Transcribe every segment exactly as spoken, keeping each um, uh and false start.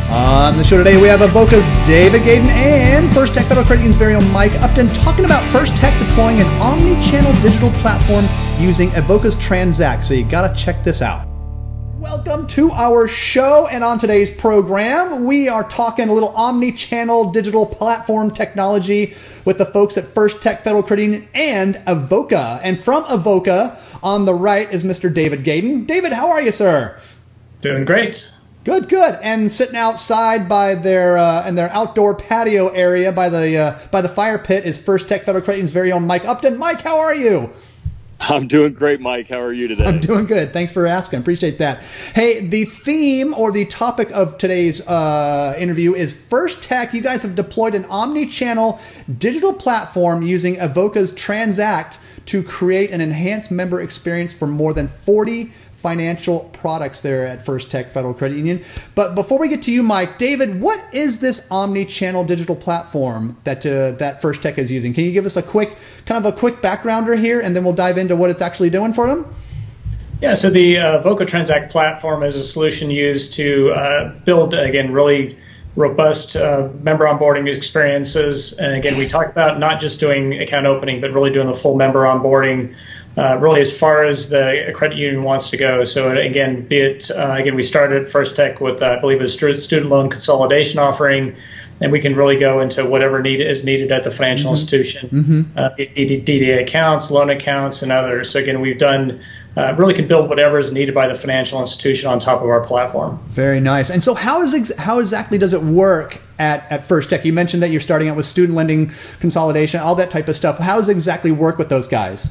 On the show today, we have Avoca's David Gaydon and First Tech Federal Credit Union's very own Mike Upton talking about First Tech deploying an omni-channel digital platform using Avoca's Transact. So you got to check this out. Welcome to our show, and on today's program, we are talking a little omni-channel digital platform technology with the folks at First Tech Federal Credit Union and Avoca. And from Avoca, on the right is Mister David Gaydon. David, how are you, sir? Doing great. Good, good. And sitting outside by their uh, in their outdoor patio area by the uh, by the fire pit is First Tech Federal Credit Union's very own Mike Upton. Mike, how are you? I'm doing great, Mike. How are you today? I'm doing good. Thanks for asking. Appreciate that. Hey, the theme or the topic of today's uh, interview is First Tech. You guys have deployed an omni-channel digital platform using Avoca's Transact to create an enhanced member experience for more than forty financial products there at First Tech Federal Credit Union. But before we get to you, Mike, David, what is this omni-channel digital platform that uh, that First Tech is using? Can you give us a quick, kind of a quick backgrounder here, and then we'll dive into what it's actually doing for them? Yeah, so the uh, Avoca Transact platform is a solution used to uh, build, again, really robust uh, member onboarding experiences. And again, we talk about not just doing account opening, but really doing the full member onboarding, uh, really as far as the credit union wants to go. So again, be it, uh, again, we started at First Tech with, uh, I believe, a student loan consolidation offering, and we can really go into whatever need is needed at the financial mm-hmm. institution, mm-hmm. Uh, D D A accounts, loan accounts, and others. So again, we've done, uh, really can build whatever is needed by the financial institution on top of our platform. Very nice. And so how is ex- how exactly does it work at, at First Tech? You mentioned that you're starting out with student lending consolidation, all that type of stuff. How does it exactly work with those guys?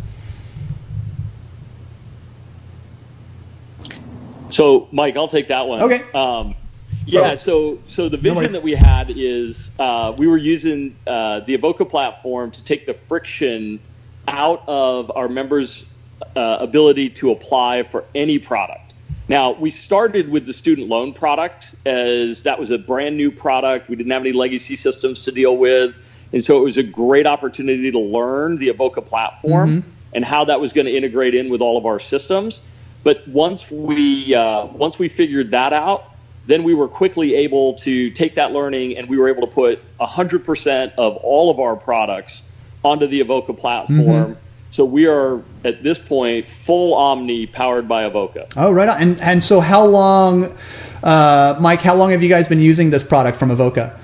So, Mike, I'll take that one. Okay. Um, yeah, so so the vision no that we had is uh, we were using uh, the Avoca platform to take the friction out of our members' uh, ability to apply for any product. Now, we started with the student loan product as that was a brand new product. We didn't have any legacy systems to deal with. And so it was a great opportunity to learn the Avoca platform mm-hmm. and how that was going to integrate in with all of our systems. But once we uh, once we figured that out, then we were quickly able to take that learning and we were able to put one hundred percent of all of our products onto the Avoca platform. Mm-hmm. So we are, at this point, full Omni powered by Avoca. Oh, right on. And, and so how long, uh, Mike, how long have you guys been using this product from Avoca?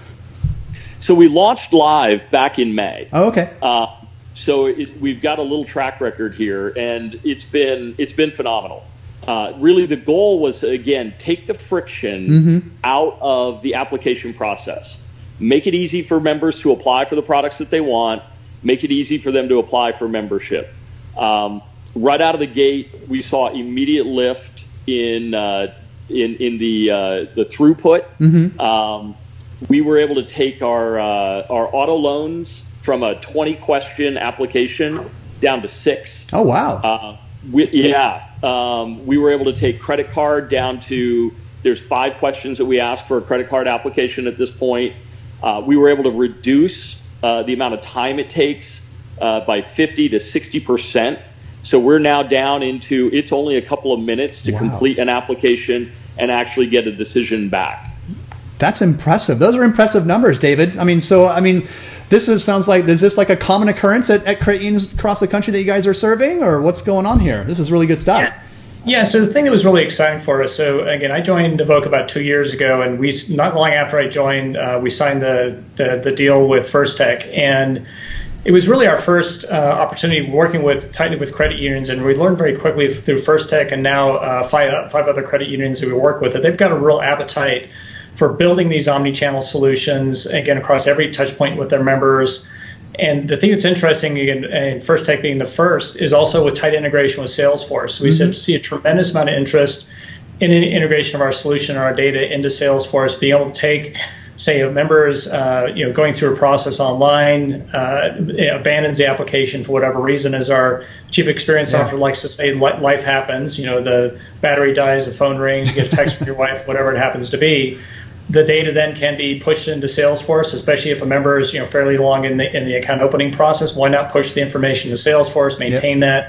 So we launched live back in May. Oh, okay. Uh, so it, we've got a little track record here, and it's been it's been phenomenal. Uh, really, the goal was, again, take the friction mm-hmm. out of the application process. Make it easy for members to apply for the products that they want. Make it easy for them to apply for membership. Um, right out of the gate, we saw immediate lift in uh, in in the uh, the throughput. Mm-hmm. Um, we were able to take our uh, our auto loans from a twenty question application down to six. Oh wow! Uh, we, yeah. Um, we were able to take credit card down to, there's five questions that we ask for a credit card application at this point. Uh, we were able to reduce uh, the amount of time it takes uh, by fifty to sixty percent. So we're now down into, it's only a couple of minutes to wow. complete an application and actually get a decision back. That's impressive. Those are impressive numbers, David. I mean, so, I mean, this is sounds like, is this like a common occurrence at, at credit unions across the country that you guys are serving, or what's going on here? This is really good stuff. Yeah. Yeah, so the thing that was really exciting for us, so again, I joined Avoca about two years ago, and we not long after I joined, uh, we signed the, the the deal with First Tech, and it was really our first uh, opportunity working with tightly with credit unions, and we learned very quickly through First Tech and now uh, five five other credit unions that we work with that they've got a real appetite for building these omni-channel solutions, again, across every touch point with their members. And the thing that's interesting, again, and First Tech being the first, is also with tight integration with Salesforce. So we mm-hmm. see a tremendous amount of interest in an integration of our solution or our data into Salesforce, being able to take, say, a member's, uh, you know, going through a process online, uh, you know, abandons the application for whatever reason, as our chief experience yeah. officer likes to say, life happens. You know, the battery dies, the phone rings, you get a text from your wife, whatever it happens to be. The data then can be pushed into Salesforce, especially if a member is, you know, fairly long in the in the account opening process. Why not push the information to Salesforce, maintain yep. that,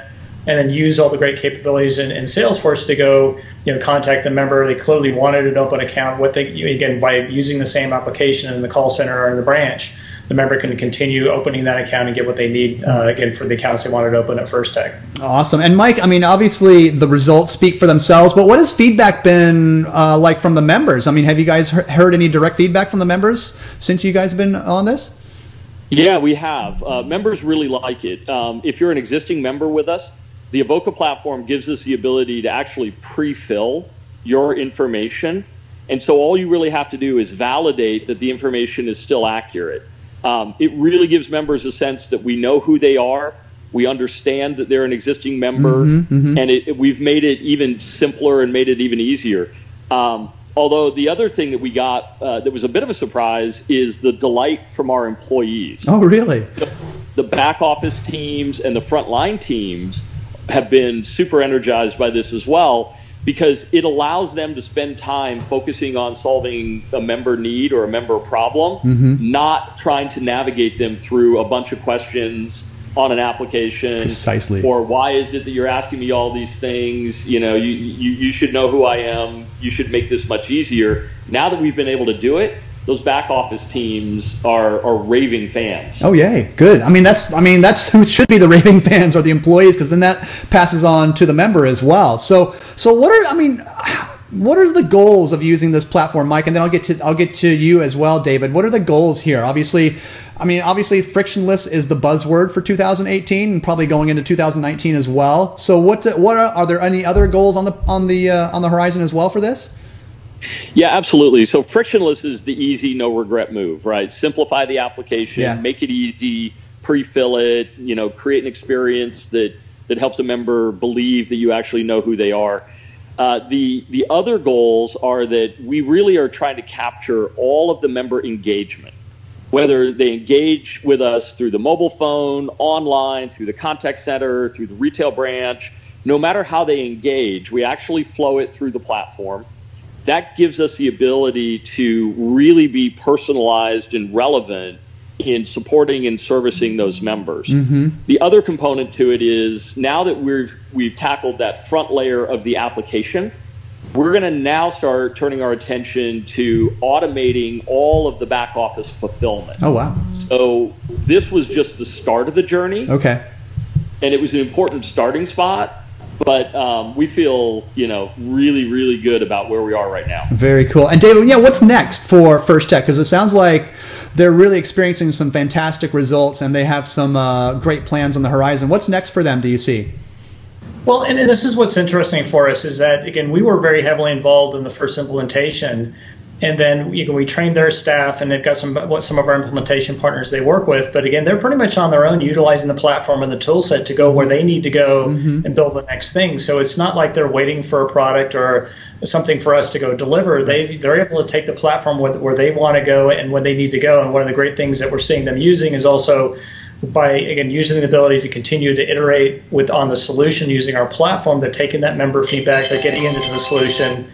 and then use all the great capabilities in, in Salesforce to go, you know, contact the member. They clearly wanted an open account. What they, again, by using the same application in the call center or in the branch, the member can continue opening that account and get what they need, uh, again, for the accounts they wanted to open at First Tech. Awesome. And Mike, I mean, obviously the results speak for themselves, but what has feedback been uh, like from the members? I mean, have you guys heard any direct feedback from the members since you guys have been on this? Yeah, we have. Uh, members really like it. Um, if you're an existing member with us, the Avoca platform gives us the ability to actually pre-fill your information. And so all you really have to do is validate that the information is still accurate. Um, it really gives members a sense that we know who they are. We understand that they're an existing member, mm-hmm, mm-hmm. and it, we've made it even simpler and made it even easier. Um, although the other thing that we got uh, that was a bit of a surprise is the delight from our employees. Oh, really? The, the back office teams and the frontline teams have been super energized by this as well, because it allows them to spend time focusing on solving a member need or a member problem, mm-hmm. not trying to navigate them through a bunch of questions on an application. Precisely. Or why is it that you're asking me all these things? You know, you, you, you should know who I am. You should make this much easier. Now that we've been able to do it, those back office teams are, are raving fans. Oh, yay. Good. I mean, that's, I mean, that's who should be the raving fans, or the employees, because then that passes on to the member as well. So, so what are, I mean, what are the goals of using this platform, Mike? And then I'll get to, I'll get to you as well, David. What are the goals here? Obviously, I mean, obviously frictionless is the buzzword for two thousand eighteen and probably going into two thousand nineteen as well. So what, what are, are there any other goals on the, on the, uh, on the horizon as well for this? Yeah, absolutely. So frictionless is the easy, no regret move, right? Simplify the application, yeah. make it easy, pre-fill it, you know, create an experience that, that helps a member believe that you actually know who they are. Uh, the, the other goals are that we really are trying to capture all of the member engagement, whether they engage with us through the mobile phone, online, through the contact center, through the retail branch. No matter how they engage, we actually flow it through the platform. That gives us the ability to really be personalized and relevant in supporting and servicing those members. Mm-hmm. The other component to it is, now that we've we've tackled that front layer of the application, we're going to now start turning our attention to automating all of the back office fulfillment. Oh, wow. So this was just the start of the journey. Okay. And it was an important starting spot. But um, we feel, you know, really, really good about where we are right now. Very cool. And David, yeah, what's next for First Tech? Because it sounds like they're really experiencing some fantastic results, and they have some uh, great plans on the horizon. What's next for them, do you see? Well, and this is what's interesting for us is that, again, we were very heavily involved in the first implementation. And then you know, we trained their staff, and they've got some what some of our implementation partners they work with. But again, they're pretty much on their own, utilizing the platform and the tool set to go where they need to go mm-hmm. and build the next thing. So it's not like they're waiting for a product or something for us to go deliver. They they're able to take the platform where, where they want to go and when they need to go. And one of the great things that we're seeing them using is also by, again, using the ability to continue to iterate with on the solution using our platform. They're taking that member feedback, they're getting into the solution,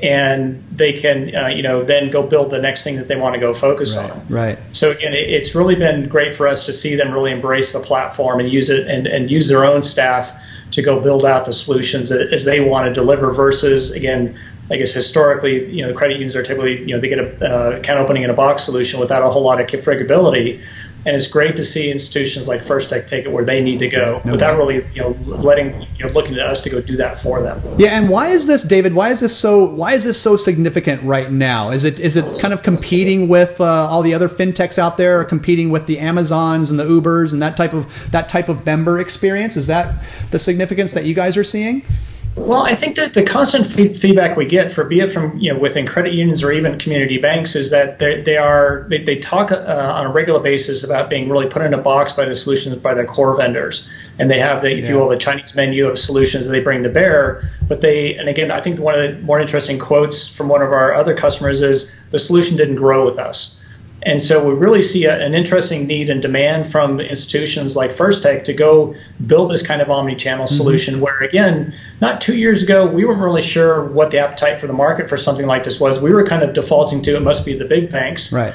and they can, uh, you know, then go build the next thing that they want to go focus right, on. Right. So again, it, it's really been great for us to see them really embrace the platform and use it, and, and use their own staff to go build out the solutions as they want to deliver. Versus, again, I guess historically, you know, credit unions are typically, you know, they get a uh, account opening in a box solution without a whole lot of configurability. And it's great to see institutions like First Tech take it where they need to go no without way. really, you know, letting, you know, looking at us to go do that for them. Yeah, and why is this, David? Why is this so? Why is this so significant right now? Is it is it kind of competing with uh, all the other fintechs out there, or competing with the Amazons and the Ubers and that type of that type of member experience? Is that the significance that you guys are seeing? Well, I think that the constant feed feedback we get, for be it from, you know, within credit unions or even community banks, is that they, they are they, they talk uh, on a regular basis about being really put in a box by the solutions by their core vendors, and they have the, if yeah. you will, the Chinese menu of solutions that they bring to bear. But they, and again, I think one of the more interesting quotes from one of our other customers is, the solution didn't grow with us. And so we really see a, an interesting need and demand from institutions like First Tech to go build this kind of omni-channel mm-hmm. solution, where, again, not two years ago, we weren't really sure what the appetite for the market for something like this was. We were kind of defaulting to, it must be the big banks. Right.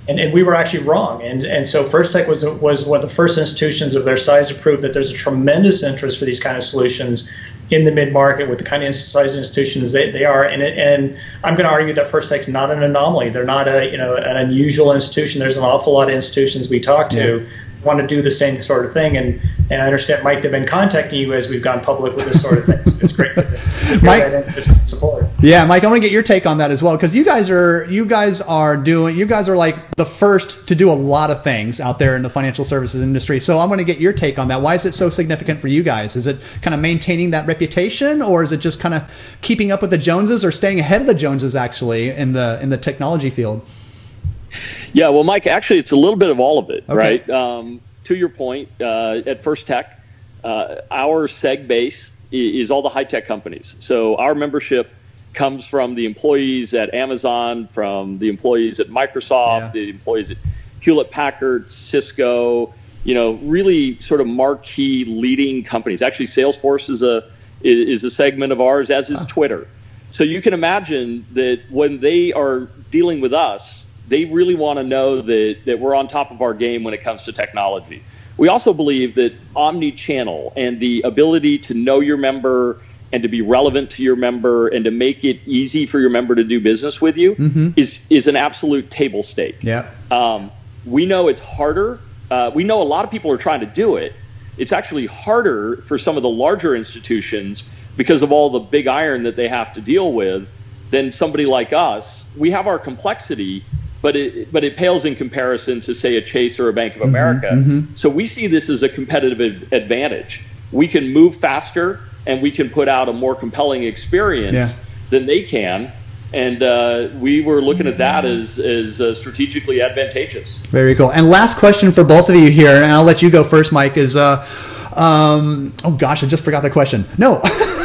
And, and we were actually wrong. And and so First Tech was was one of the first institutions of their size to prove that there's a tremendous interest for these kind of solutions in the mid-market with the kind of size institutions they, they are. And it, and I'm going to argue that First Tech's not an anomaly. They're not a you know an unusual institution. There's an awful lot of institutions we talk to yeah. want to do the same sort of thing. And and I understand, Mike, they've been contacting you as we've gone public with this sort of thing. It's, it's great to hear Mike, that interest and support. Yeah, Mike, I want to get your take on that as well, because you guys are you guys are doing you guys are like the first to do a lot of things out there in the financial services industry. So I'm going to get your take on that. Why is it so significant for you guys? Is it kind of maintaining that reputation, or is it just kind of keeping up with the Joneses, or staying ahead of the Joneses actually in the in the technology field? Yeah, well, Mike, actually, it's a little bit of all of it, okay. right? Um, to your point, uh, at First Tech, uh, our seg base is, is all the high-tech companies. So our membership comes from the employees at Amazon, from the employees at Microsoft, yeah. the employees at Hewlett-Packard, Cisco, you know, really sort of marquee leading companies. Actually, Salesforce is a is a segment of ours, as is Twitter. So you can imagine that when they are dealing with us, they really want to know that, that we're on top of our game when it comes to technology. We also believe that omni-channel and the ability to know your member and to be relevant to your member and to make it easy for your member to do business with you mm-hmm. is, is an absolute table stake. Yeah. Um, we know it's harder. Uh, we know a lot of people are trying to do it. It's actually harder for some of the larger institutions because of all the big iron that they have to deal with than somebody like us. We have our complexity, but it but it pales in comparison to, say, a Chase or a Bank of America. Mm-hmm, mm-hmm. So we see this as a competitive advantage. We can move faster, and we can put out a more compelling experience yeah. than they can. And uh, we were looking at that as, as uh, strategically advantageous. Very cool. And last question for both of you here, and I'll let you go first, Mike, is, uh, um, oh gosh, I just forgot the question. No.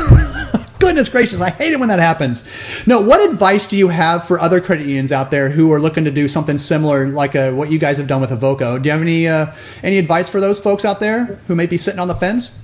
Goodness gracious, I hate it when that happens. No, what advice do you have for other credit unions out there who are looking to do something similar like uh, what you guys have done with Evoco? Do you have any uh, any advice for those folks out there who may be sitting on the fence?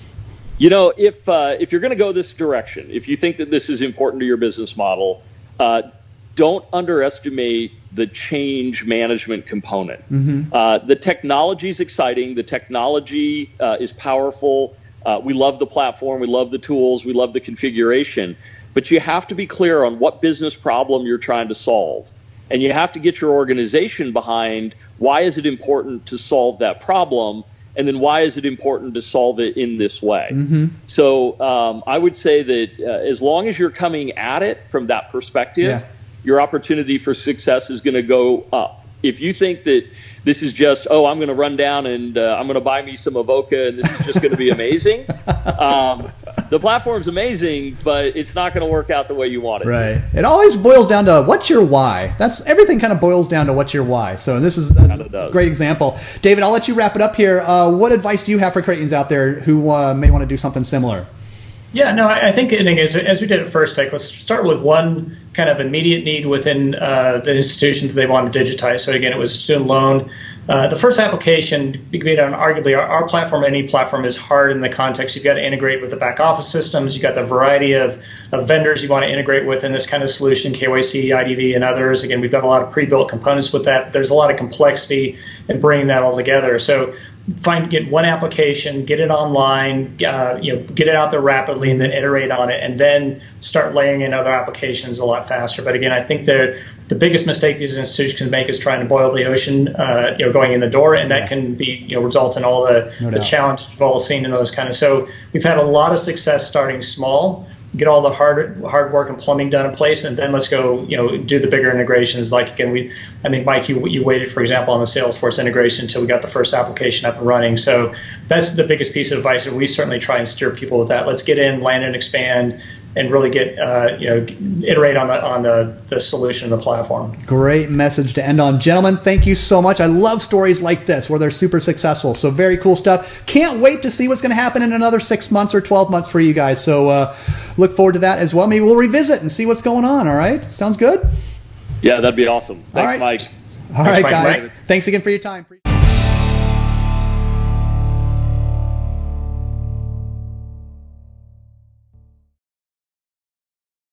You know, if uh, if you're going to go this direction, if you think that this is important to your business model, uh, don't underestimate the change management component. Mm-hmm. Uh, the technology is exciting. The technology uh, is powerful. Uh, we love the platform, we love the tools, we love the configuration, but you have to be clear on what business problem you're trying to solve. And you have to get your organization behind why is it important to solve that problem, and then why is it important to solve it in this way. Mm-hmm. So um, I would say that uh, as long as you're coming at it from that perspective, yeah. your opportunity for success is going to go up. If you think that this is just, oh, I'm going to run down and uh, I'm going to buy me some Evoca and this is just going to be amazing. Um, the platform's amazing, but it's not going to work out the way you want it right. to. It always boils down to what's your why. That's everything kind of boils down to what's your why. So this is that's a great example. David, I'll let you wrap it up here. Uh, what advice do you have for credit unions out there who uh, may want to do something similar? Yeah, no, I, I think as, as we did at First Tech, let's start with one kind of immediate need within uh, the institution that they want to digitize. So again, it was a student loan. Uh, the first application, be on arguably our, our platform, any platform, is hard in the context. You've got to integrate with the back office systems. You've got the variety of, of vendors you want to integrate with in this kind of solution, K Y C, I D V, and others. Again, we've got a lot of pre-built components with that, but there's a lot of complexity in bringing that all together. So find get one application, get it online, uh, you know, get it out there rapidly, and then iterate on it, and then start layering in other applications a lot faster. But again, I think the the biggest mistake these institutions can make is trying to boil the ocean, uh, you know, going in the door, and that can be, you know, result in all the no the challenges we've all seen in those kind of. So we've had a lot of success starting small. Get all the hard hard work and plumbing done in place, and then let's go, you know, do the bigger integrations. Like again, we, I think Mike, you you waited, for example, on the Salesforce integration until we got the first application up and running. So that's the biggest piece of advice, and we certainly try and steer people with that. Let's get in, land and expand, and really get, uh, you know, iterate on the on the, the solution of the platform. Great message to end on. Gentlemen, thank you so much. I love stories like this where they're super successful. So very cool stuff. Can't wait to see what's going to happen in another six months or twelve months for you guys. So uh, look forward to that as well. Maybe we'll revisit and see what's going on. All right. Sounds good? Yeah, that'd be awesome. Thanks, All right. Mike. All Thanks, right, Mike. guys. Mike. Thanks again for your time.